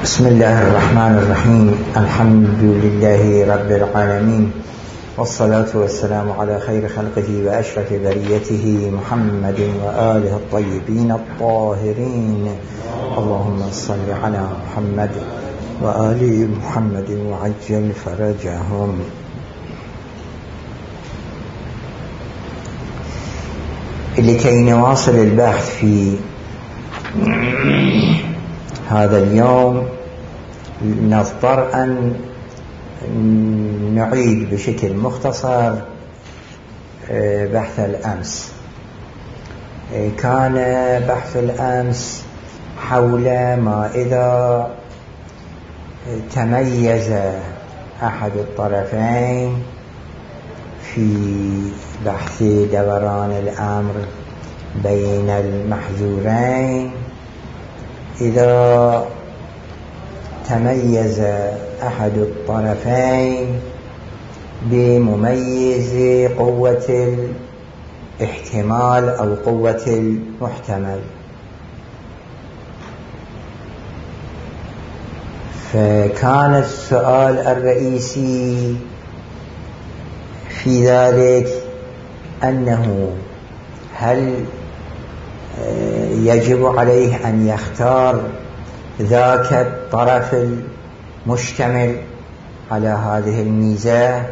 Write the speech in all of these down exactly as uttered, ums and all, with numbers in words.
بسم الله الرحمن الرحيم. الحمد لله رب العالمين، والصلاة والسلام على خير خلقه وأشرف بريته محمد وآله الطيبين الطاهرين. اللهم صل على محمد وآل محمد وعجل فرجهم. لكي نواصل البحث في هذا اليوم نضطر أن نعيد بشكل مختصر بحث الأمس. كان بحث الأمس حول ما إذا تميز أحد الطرفين في بحث دوران الأمر بين المحظورين، إذا تميز أحد الطرفين بمميز قوة الاحتمال أو قوة المحتمل، فكان السؤال الرئيسي في ذلك أنه هل يجب عليه أن يختار ذاك الطرف المشتمل على هذه الميزة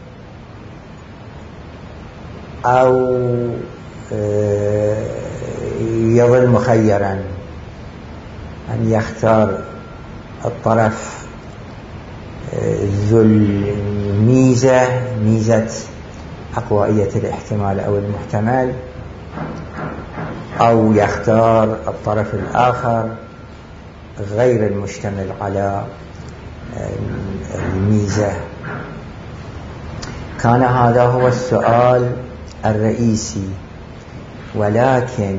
أو يظل مخيرا أن يختار الطرف ذو الميزة، ميزة عقوائية الاحتمال أو المحتمل، أو يختار الطرف الآخر غير المشتمل على الميزة. كان هذا هو السؤال الرئيسي، ولكن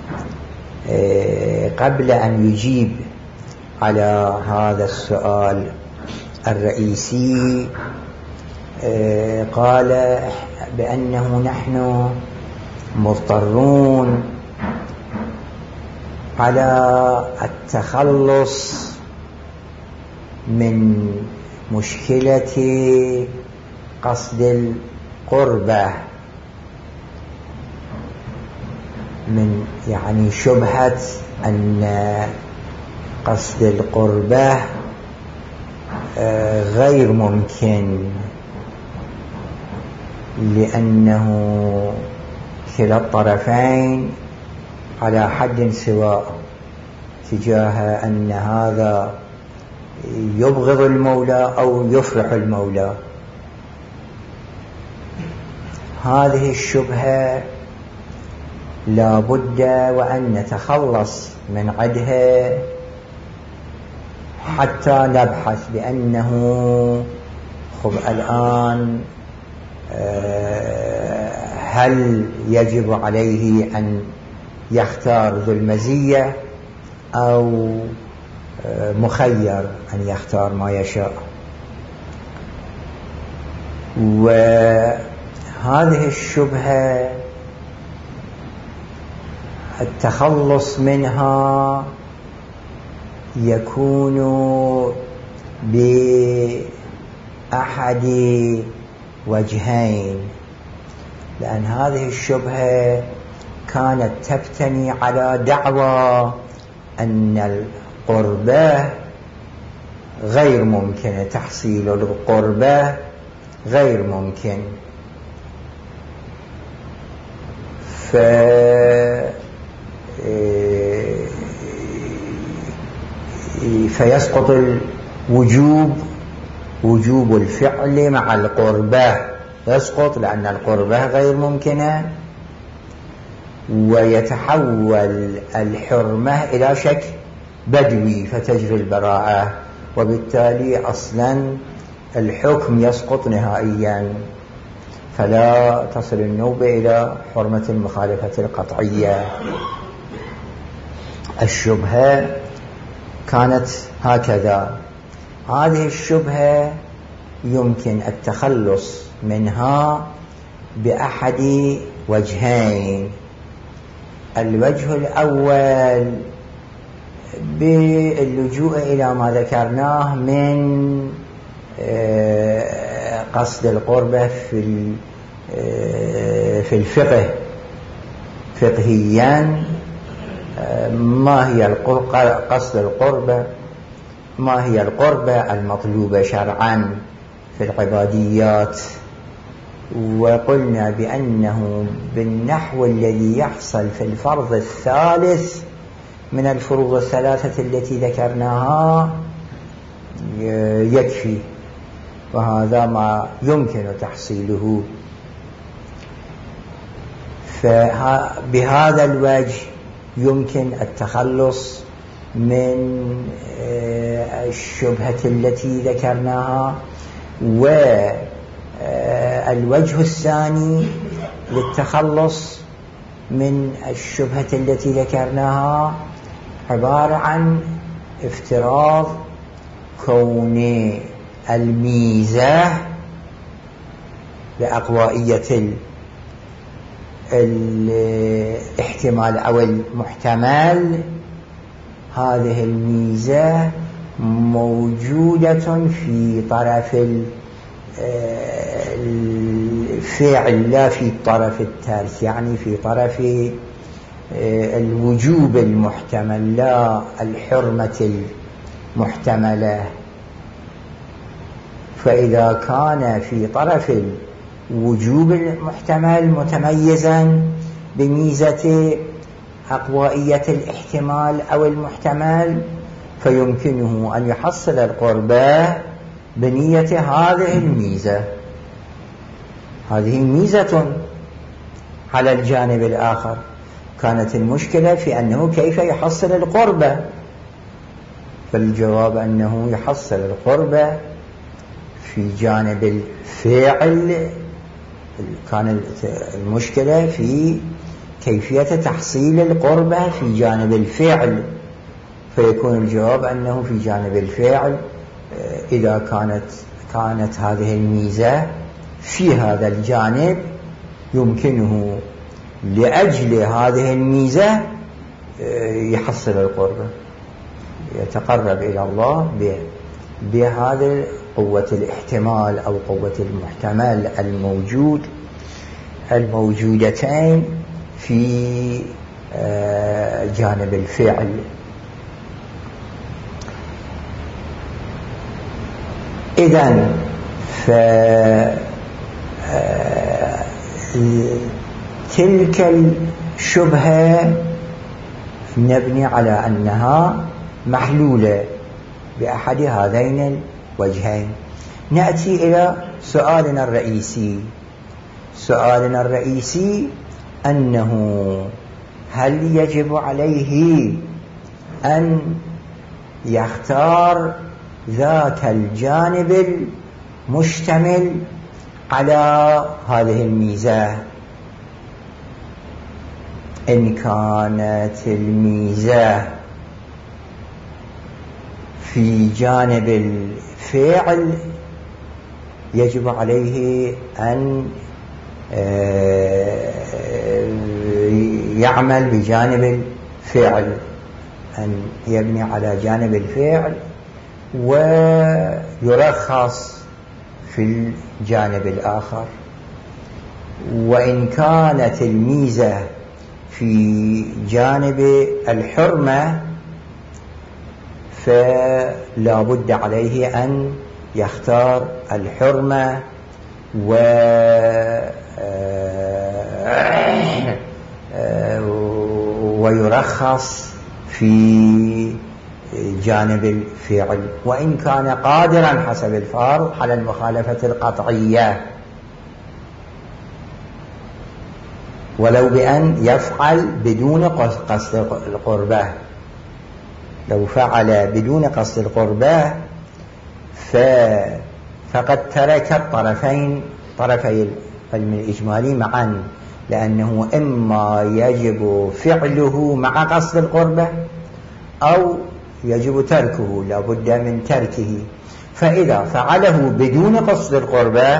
قبل أن يجيب على هذا السؤال الرئيسي قال بأنه نحن مضطرون على التخلص من مشكلة قصد القربة، من يعني شبهة أن قصد القربة غير ممكن، لأنه كلا الطرفين على حد سواء تجاه أن هذا يبغض المولى أو يفرح المولى. هذه الشبهة لا بد وأن نتخلص من عدها حتى نبحث بأنه خب الآن هل يجب عليه أن يختار ذو المزية أو مخير أن يختار ما يشاء. وهذه الشبهة التخلص منها يكون بأحد وجهين، لأن هذه الشبهة كانت تبتني على دعوى أن القربة غير ممكنة، تحصيل القربة غير ممكن، ف فيسقط الوجوب، وجوب الفعل مع القربة يسقط لأن القربة غير ممكنة، ويتحول الحرمة إلى شك بدوي فتجري البراءة، وبالتالي أصلا الحكم يسقط نهائيا، فلا تصل النوبة إلى حرمة المخالفة القطعية. الشبهة كانت هكذا. هذه الشبهة يمكن التخلص منها بأحد وجهين. الوجه الأول باللجوء إلى ما ذكرناه من قصد القربة في في الفقه فقهيا. ما هي قصد القربة؟ ما هي القربة المطلوبة شرعا في العباديات؟ وقلنا بأنه بالنحو الذي يحصل في الفرض الثالث من الفروض الثلاثة التي ذكرناها يكفي، وهذا ما يمكن تحصيله. فبهذا الوجه يمكن التخلص من الشبهة التي ذكرناها. والوجه الثاني للتخلص من الشبهة التي ذكرناها عبارة عن افتراض كون الميزة لأقوائية الاحتمال أو المحتمل، هذه الميزة موجودة في طرف الفعل لا في طرف الترك، يعني في طرف الوجوب المحتمل لا الحرمة المحتملة. فإذا كان في طرف الوجوب المحتمل متميزا بميزة أقوائية الاحتمال أو المحتمل، فيمكنه أن يحصل القربة بنية هذه الميزة. هذه ميزة على الجانب الآخر. كانت المشكلة في أنه كيف يحصل القربة، فالجواب أنه يحصل القربة في جانب الفعل. كان المشكلة في كيفية تحصيل القربة في جانب الفعل، فيكون الجواب أنه في جانب الفعل إذا كانت كانت هذه الميزة في هذا الجانب يمكنه لأجل هذه الميزة يحصل القربة، يتقرب إلى الله بهذا قوة الاحتمال أو قوة المحتمل الموجود الموجودتين في جانب الفعل. إذن تلك الشبهة نبني على أنها محلولة بأحد هذين الوجهين. نأتي إلى سؤالنا الرئيسي. سؤالنا الرئيسي أنه هل يجب عليه أن يختار ذاك الجانب المشتمل على هذه الميزة؟ إن كانت الميزة في جانب الفعل يجب عليه أن يعمل بجانب الفعل، أن يبني على جانب الفعل ويرخص في الجانب الآخر. وإن كانت الميزة في جانب الحرمة فلا بد عليه أن يختار الحرمة و ويرخص في جانب الفعل، وإن كان قادرا حسب الفرض على المخالفة القطعية، ولو بأن يفعل بدون قصد القربة. لو فعل بدون قصد القربة فقد ترك الطرفين طرفي العلم الإجمالي معا، لأنه إما يجب فعله مع قصد القربة أو يجب تركه، لا بد من تركه. فإذا فعله بدون قصد القربة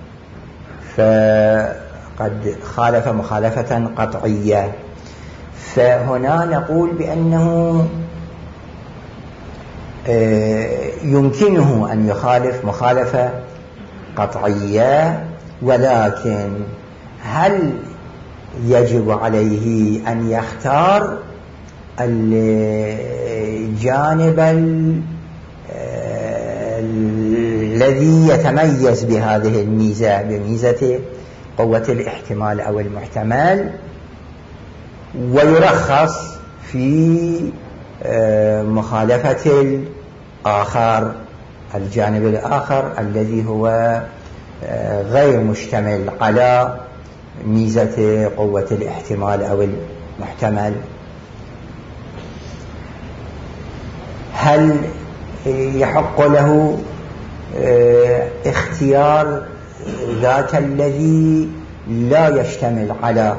فقد خالف مخالفة قطعية. فهنا نقول بأنه يمكنه أن يخالف مخالفة قطعية، ولكن هل يجب عليه أن يختار الجانب الذي يتميز بهذه الميزة، بميزة قوة الاحتمال أو المحتمل، ويرخص في مخالفة الآخر، الجانب الآخر الذي هو غير مشتمل على ميزة قوة الاحتمال أو المحتمل؟ هل يحق له اختيار ذاك الذي لا يشتمل على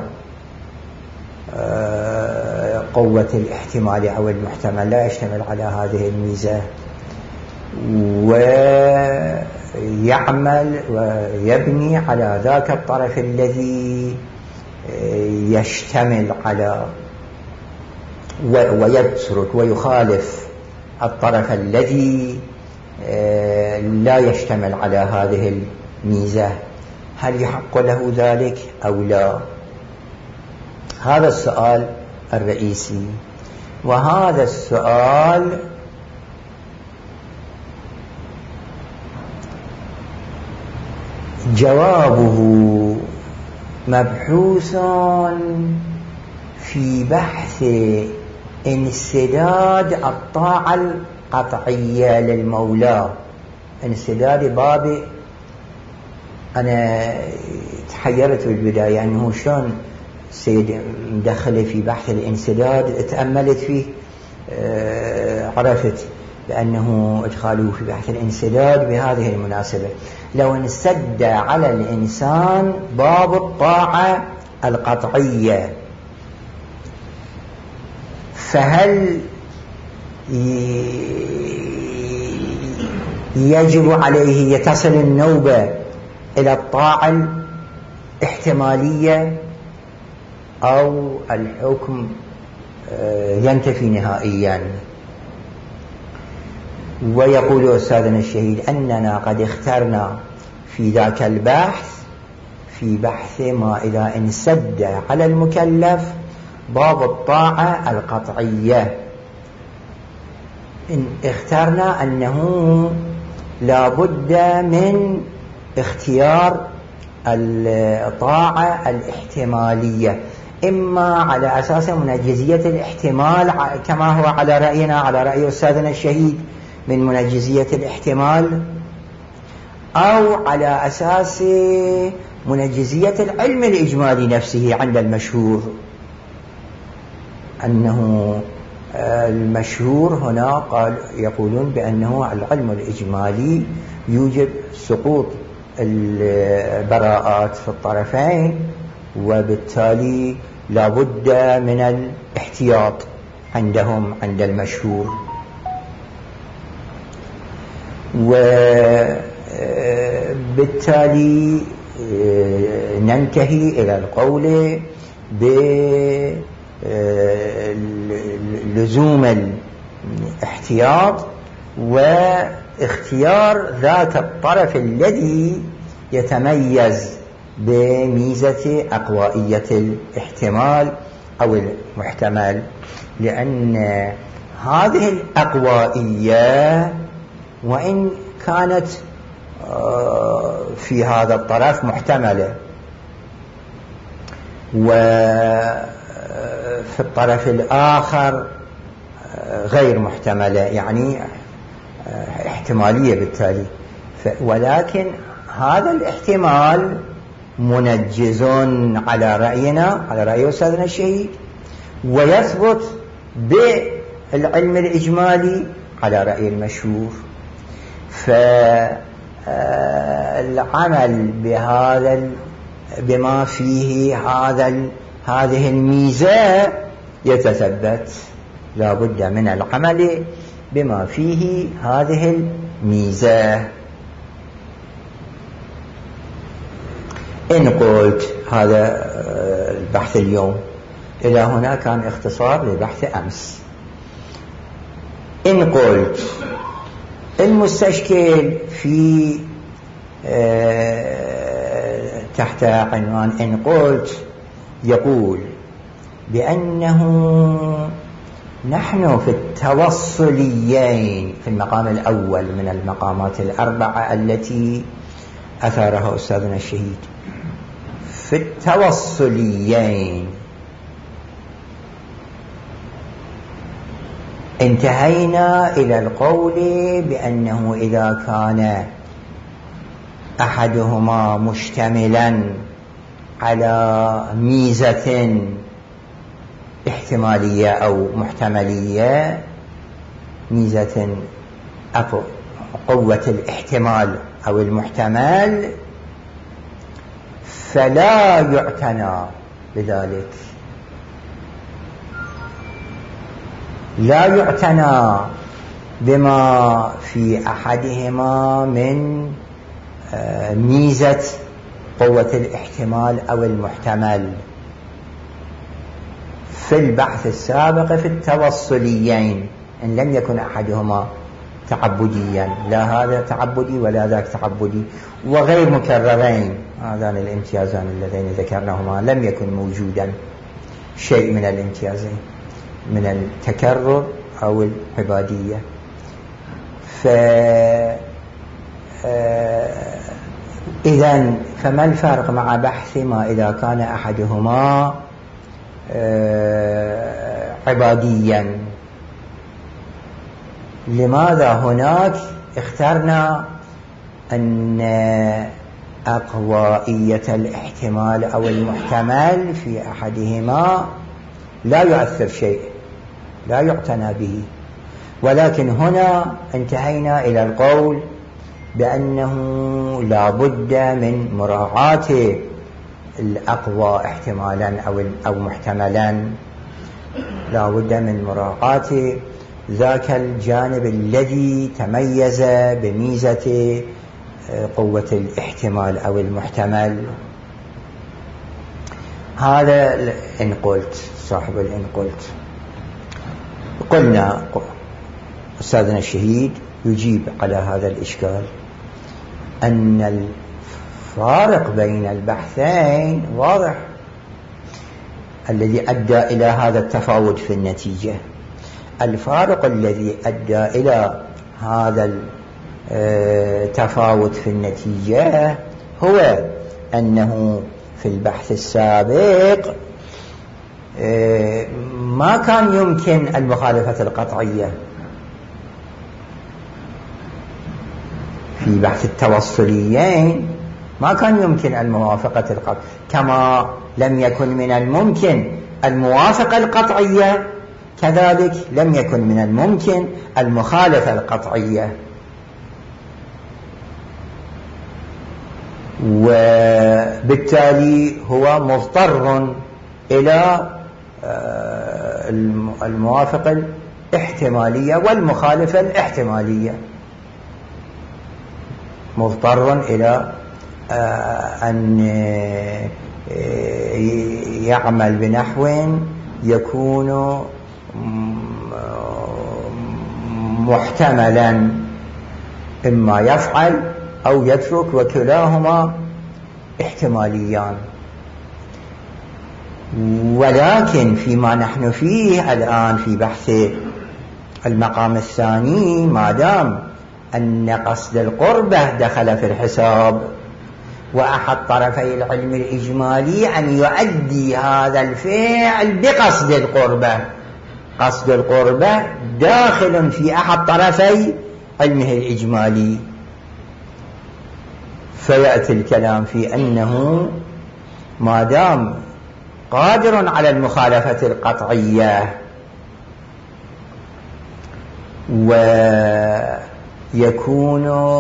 قوة الاحتمال أو المحتمل، لا يشتمل على هذه الميزة، ويعمل ويبني على ذاك الطرف الذي يشتمل على ويترك ويخالف الطرف الذي لا يشتمل على هذه الميزة؟ هل يحق له ذلك أو لا؟ هذا السؤال الرئيسي، وهذا السؤال جوابه مبحوث في بحث انسداد الطاعة القطعية للمولى. انسداد باب، أنا تحيرت في البداية أنه شلون سيد مدخل في بحث الانسداد، تأملت فيه آه عرفت بأنه إدخاله في بحث الانسداد بهذه المناسبة. لو انسد على الإنسان باب الطاعة القطعية، فهل يجب عليه يتصل النوبة إلى الطاعة الاحتمالية أو الحكم ينتفي نهائيا؟ ويقول أستاذنا الشهيد أننا قد اخترنا في ذاك البحث في بحث ما إذا انسد على المكلف باب الطاعة القطعية، إن اخترنا أنه لا بد من اختيار الطاعة الاحتمالية، إما على أساس منجزية الاحتمال كما هو على رأينا، على رأي أستاذنا الشهيد من منجزية الاحتمال، أو على أساس منجزية العلم الإجمالي نفسه عند المشهور، أنه المشهور هنا قال يقولون بأنه العلم الإجمالي يوجب سقوط البراءات في الطرفين، وبالتالي لا بد من الاحتياط عندهم عند المشهور. وبالتالي ننتهي إلى القول بلزوم الاحتياط واختيار ذاك الطرف الذي يتميز بميزة أقوائية الاحتمال أو المحتمل، لأن هذه الأقوائية وإن كانت في هذا الطرف محتملة وفي الطرف الآخر غير محتملة، يعني احتمالية بالتالي، ولكن هذا الاحتمال منجز على رأينا، على رأي أستاذنا الشهيد، ويثبت بالعلم الإجمالي على رأي المشهور. فالعمل بهذا بما فيه هذا هذه الميزة يتثبت، لا بد من العمل بما فيه هذه الميزة. إن قلت هذا البحث اليوم، إلى هنا كان اختصار لبحث أمس. إن قلت المستشكل في تحت عنوان إن قلت يقول بأنه نحن في التوصليين في المقام الأول من المقامات الأربعة التي أثارها أستاذنا الشهيد، في التوصليين انتهينا إلى القول بأنه إذا كان أحدهما مشتملا على ميزة احتمالية أو محتملية، ميزة قوة الاحتمال أو المحتمل، فلا يعتنى بذلك، لا يعتنى بما في أحدهما من ميزة قوة الاحتمال أو المحتمل في البحث السابق في التوصليين، إن لم يكن أحدهما تعبديا، لا هذا تعبدي ولا ذاك تعبدي، وغير مكررين، هذان الامتيازان اللذين ذكرناهما لم يكن موجودا شيء من الامتيازين من التكرر أو العبادية. ف إذن فما الفرق مع بحث ما إذا كان أحدهما عباديا؟ لماذا هناك اخترنا أن أقوائية الاحتمال أو المحتمل في أحدهما لا يؤثر شيء، لا يعتنى به، ولكن هنا انتهينا إلى القول بأنه لا بد من مراعاة الأقوى احتمالا أو أو محتملا، لا بد من مراعاة ذاك الجانب الذي تميز بميزة قوة الاحتمال أو المحتمل. هذا إن قلت صاحب الإن قلت. قلنا أستاذنا الشهيد يجيب على هذا الإشكال أن الفارق بين البحثين واضح، الذي أدى إلى هذا التفاوت في النتيجة. الفارق الذي أدى إلى هذا التفاوت في النتيجة هو أنه في البحث السابق ما كان يمكن المخالفة القطعية، في بحث التوصليين ما كان يمكن الموافقة القطعية، كما لم يكن من الممكن الموافقة القطعية كذلك لم يكن من الممكن المخالفة القطعية. وبالتالي هو مضطر إلى الموافقة الاحتمالية والمخالفة الاحتمالية، مضطر إلى أن يعمل بنحو يكون محتملا، إما يفعل أو يترك، وكلاهما احتماليان. ولكن فيما نحن فيه الآن في بحث المقام الثاني، ما دام أن قصد القربة دخل في الحساب، وأحد طرفي العلم الإجمالي أن يؤدي هذا الفعل بقصد القربة، قصد القربة داخل في أحد طرفي علمه الإجمالي، فيأتي الكلام في أنه ما دام قادر على المخالفة القطعية ويكون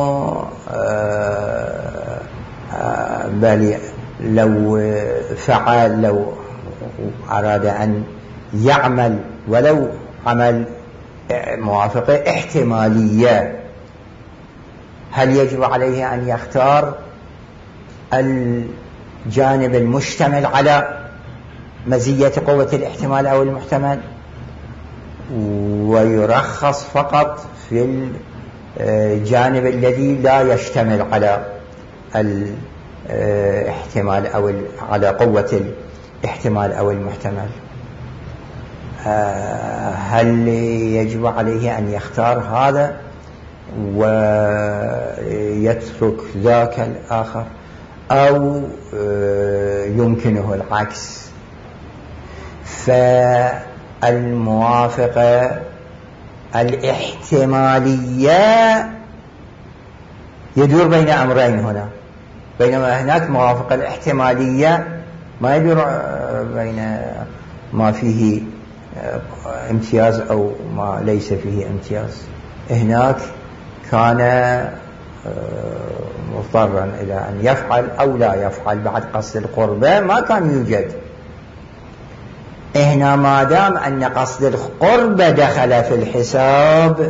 بل لو فعل، لو أراد أن يعمل ولو عمل موافقة احتمالية، هل يجب عليه أن يختار الجانب المشتمل على مزية قوة الاحتمال أو المحتمل، ويرخص فقط في الجانب الذي لا يشتمل على الاحتمال أو على قوة الاحتمال أو المحتمل. هل يجب عليه أن يختار هذا ويترك ذاك الآخر أو يمكنه العكس؟ فالموافقة الاحتمالية يدور بين أمرين هنا، بينما هناك موافقة الاحتمالية ما يدور بين ما فيه امتياز أو ما ليس فيه امتياز. هناك كان مضطرا إلى أن يفعل أو لا يفعل بعد قصد القربة ما كان يوجد. هنا ما دام أن قصد القربة دخل في الحساب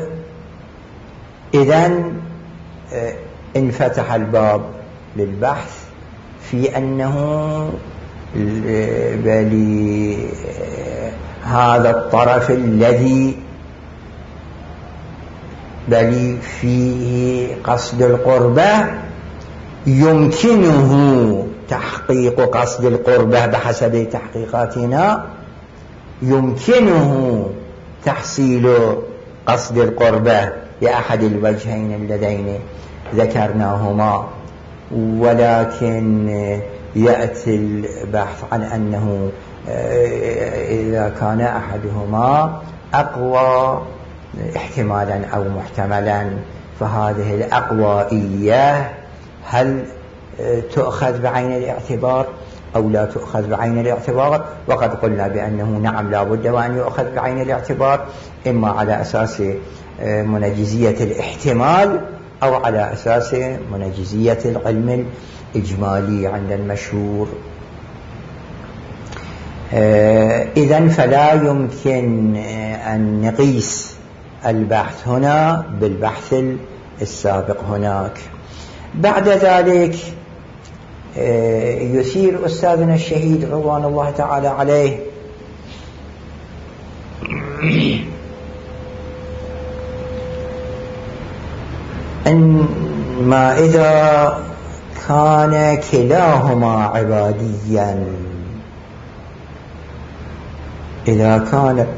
إذن انفتح الباب للبحث في أنه بل هذا الطرف الذي بل فيه قصد القربة يمكنه تحقيق قصد القربة بحسب تحقيقاتنا، يمكنه تحصيل قصد القربة بأحد الوجهين اللذين ذكرناهما، ولكن يأتي البحث عن أنه إذا كان أحدهما أقوى احتمالا أو محتملا فهذه الأقوائية هل تؤخذ بعين الاعتبار أو لا تؤخذ بعين الاعتبار؟ وقد قلنا بأنه نعم لا بد وأن يؤخذ بعين الاعتبار، إما على أساس منجزية الاحتمال أو على أساس منجزية العلم الإجمالي عند المشهور. إذن فلا يمكن أن نقيس البحث هنا بالبحث السابق هناك. بعد ذلك يثير أستاذنا الشهيد رضوان الله تعالى عليه أن ما إذا كان كلاهما عباديا، إذا كان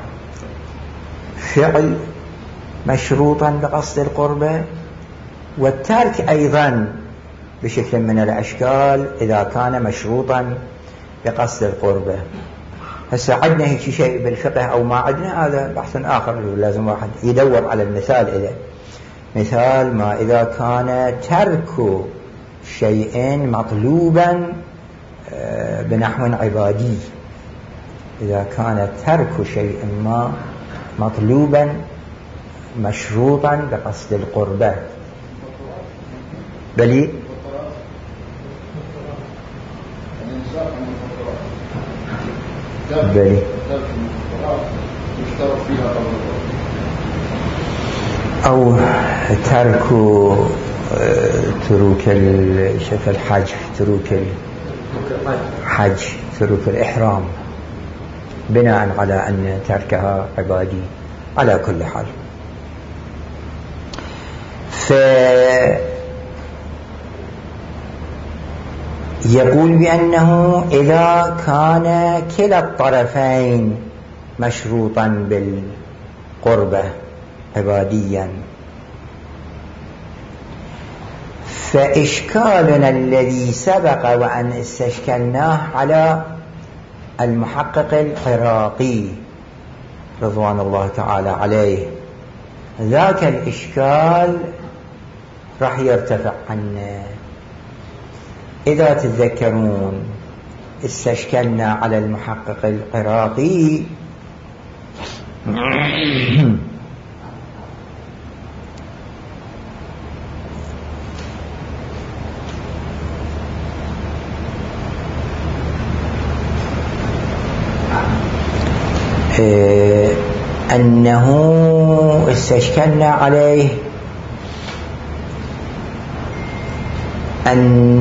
فعل مشروطا بقصد القربة والترك أيضا بشكل من الأشكال إذا كان مشروطا بقصد القربة. هسه عندنا هيك شيء بالفقه أو ما عندنا هذا بحث آخر، لازم واحد يدور على المثال. إذا مثال ما إذا كان ترك شيء مطلوبا بنحو عبادي، إذا كان ترك شيء ما مطلوبا مشروطا بقصد القربة بلي بلي أو ترك تروك شف الحج، تروك الحج، تروك الإحرام بناء على أن تركها عبادي. على كل حال فيقول بأنه إذا كان كلا الطرفين مشروطا بالقربة عباديا فإشكالنا الذي سبق وأن استشكلناه على المحقق العراقي رضوان الله تعالى عليه، ذاك الإشكال راح يرتفع عنا. إذا تتذكرون استشكلنا على المحقق العراقي أنه استشكلنا عليه أن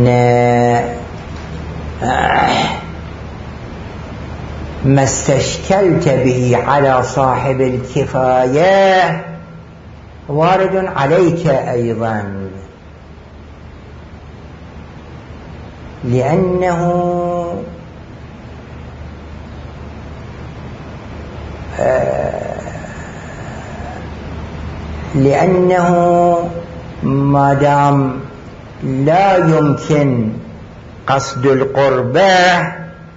ما استشكلت به على صاحب الكفاية وارد عليك أيضا، لأنه آه لأنه ما دام لا يمكن قصد القربة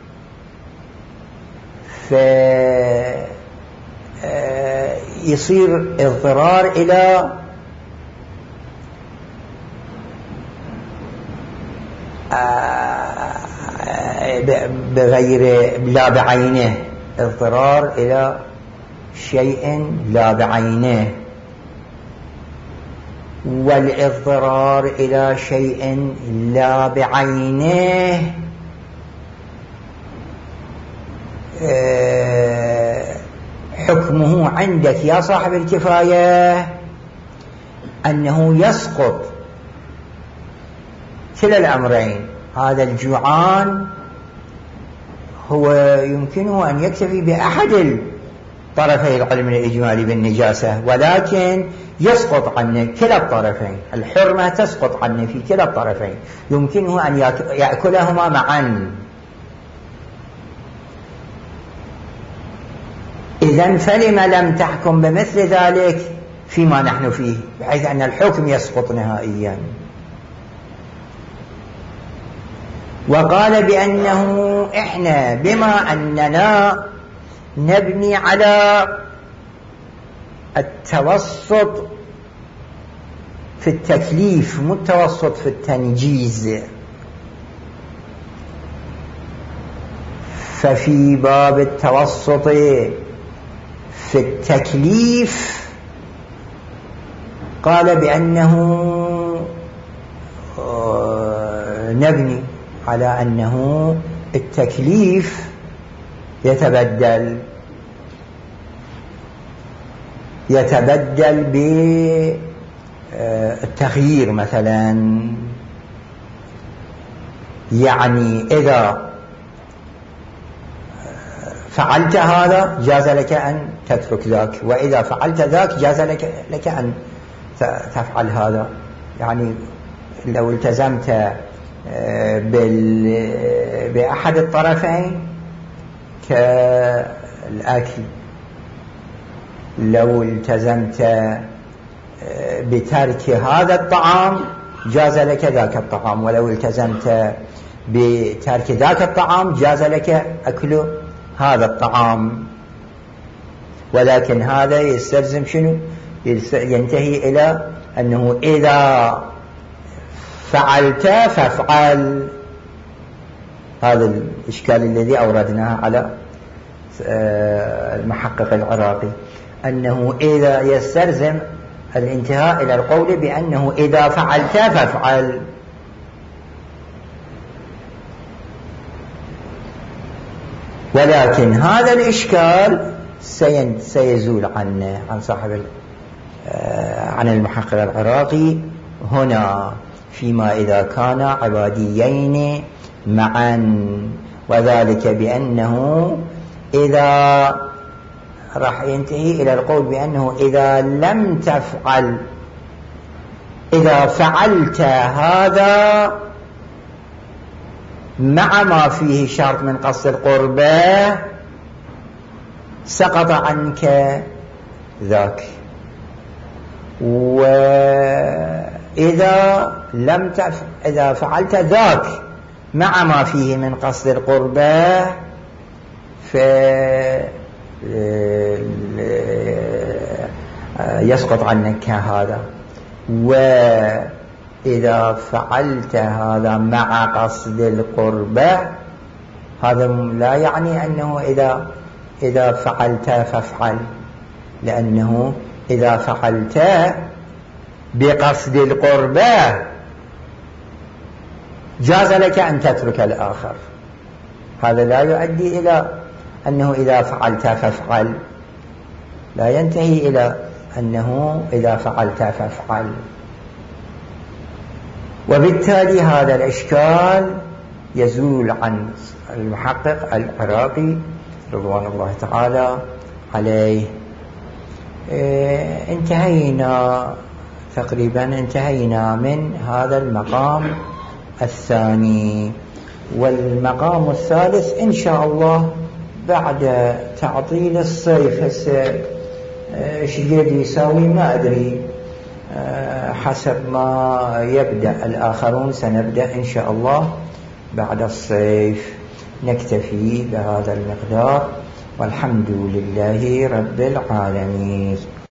فيصير اضطرار إلى بغير لا بعينه، اضطرار إلى شيء لا بعينه، والاضطرار إلى شيء لا بعينه حكمه عندك يا صاحب الكفاية أنه يسقط كلا الأمرين. هذا الجوعان هو يمكنه أن يكتفي بأحد طرفي العلم الإجمالي بالنجاسة، ولكن يسقط عنه كلا الطرفين، الحرمة تسقط عنه في كلا الطرفين، يمكنه أن يأكلهما معا. إذن فلما لم تحكم بمثل ذلك فيما نحن فيه، بحيث أن الحكم يسقط نهائيا؟ وقال بأنه إحنا بما أننا نبني على التوسط في التكليف مو التوسط في التنجيز، ففي باب التوسط في التكليف قال بأنه نبني على أنه التكليف يتبدل يتبدل بالتغيير مثلا، يعني إذا فعلت هذا جاز لك أن تترك ذاك، وإذا فعلت ذاك جاز لك, لك أن تفعل هذا. يعني لو التزمت بأحد الطرفين كالأكل، لو التزمت بترك هذا الطعام جاز لك ذاك الطعام، ولو التزمت بترك ذاك الطعام جاز لك أكل هذا الطعام. ولكن هذا يستلزم شنو؟ ينتهي إلى أنه إذا فعلت فافعل. هذا الإشكال الذي أوردناه على المحقق العراقي، أنه إذا يستلزم الانتهاء إلى القول بأنه إذا فعلت فافعل. ولكن هذا الإشكال سيزول عن عن صاحب عن المحقق العراقي هنا، فيما إذا كان عباديين معا، وذلك بأنه إذا راح ينتهي إلى القول بأنه إذا لم تفعل، إذا فعلت هذا مع ما فيه شرط من قصد القربة سقط عنك ذاك، وإذا لم تف... إذا فعلت ذاك مع ما فيه من قصد القربة فيسقط عنك هذا. وإذا فعلت هذا مع قصد القربة هذا لا يعني أنه إذا إذا فعلت فافعل، لأنه إذا فعلت بقصد القربة جاز لك أن تترك الآخر. هذا لا يؤدي إلى أنه إذا فعلت فافعل، لا ينتهي إلى أنه إذا فعلت فافعل. وبالتالي هذا الإشكال يزول عن المحقق العراقي رضوان الله تعالى عليه. انتهينا تقريبا انتهينا من هذا المقام الثاني. والمقام الثالث إن شاء الله بعد تعطيل الصيف. هسه ايش قد يساوي ما أدري، حسب ما يبدأ الآخرون سنبدأ إن شاء الله بعد الصيف. نكتفي بهذا المقدار، والحمد لله رب العالمين.